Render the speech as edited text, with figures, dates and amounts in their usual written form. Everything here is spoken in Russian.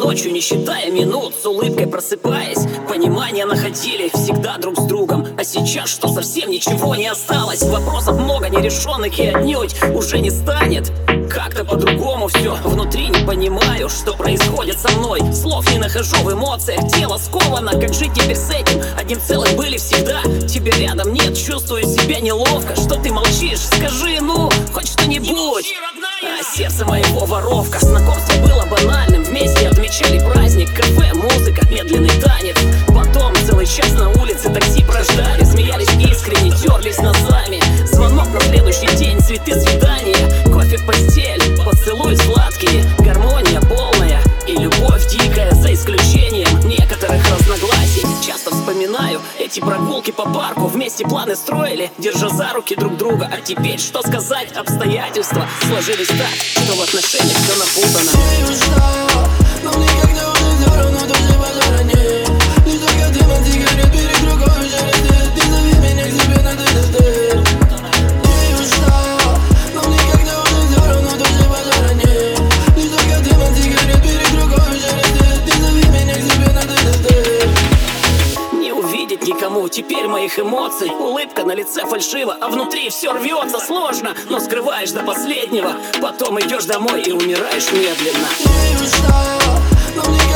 ночью, не считая минут, с улыбкой просыпаясь. Понимание находили всегда друг с другом. А сейчас, что совсем ничего не осталось, вопросов много нерешенных и отнюдь уже не станет. Как-то по-другому все, внутри не понимаю, что происходит со мной. Слов не нахожу в эмоциях, тело сковано. Как жить теперь с этим? Одним целым были всегда. Тебя рядом нет, чувствую себя неловко. Что ты молчишь? Скажи, ну, хоть что-нибудь. А сердце моего воровка. Знакомство было банальным, вместе отмечали праздник. Кафе, музыка, медленный танец. Потом целый час на улице такси прождали. Смеялись искренне, терлись носами. Звонок на следующий день, цветы, свидания. Кофе, постель, поцелуй сладкие. Гармония полная и любовь дикая, за исключением некоторых разногласий. Часто вспоминаю эти прогулки по парку. Вместе планы строили, держа за руки друг друга. А теперь, что сказать, обстоятельства сложились так, что в отношениях все напутано. Ты устала, но мне как-то уже все равно, тоже пожаранее. Лишь только дым от сигарет перед рукой жарит. Ты зови меня к себе на ДДТ. Ты устала, но мне как-то уже все равно, тоже пожаранее. Лишь только дым от сигарет перед рукой жарит. Ты зови меня к себе на ДДТ. Не увидеть никому теперь моих эмоций. Улыбка на лице фальшива, а внутри все рвется. Сложно, но скрываешь до последнего. Потом идешь домой и умираешь медленно. Ты устала, но мне